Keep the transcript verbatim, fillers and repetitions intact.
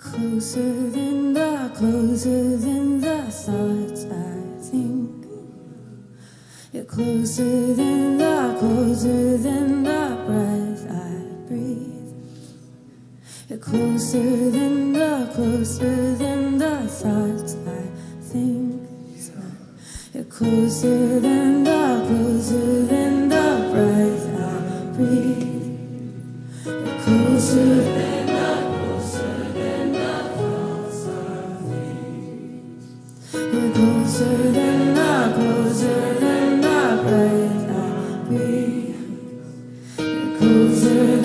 Closer than the, closer than the thoughts I think. You're closer than the, closer than the breath I breathe. You're closer than the, closer than the thoughts I think. You're closer than the, closer than the breath I breathe. You're closer than the, closer than the thoughts I think. You're closer than the, closer than the breath I breathe. You're closer than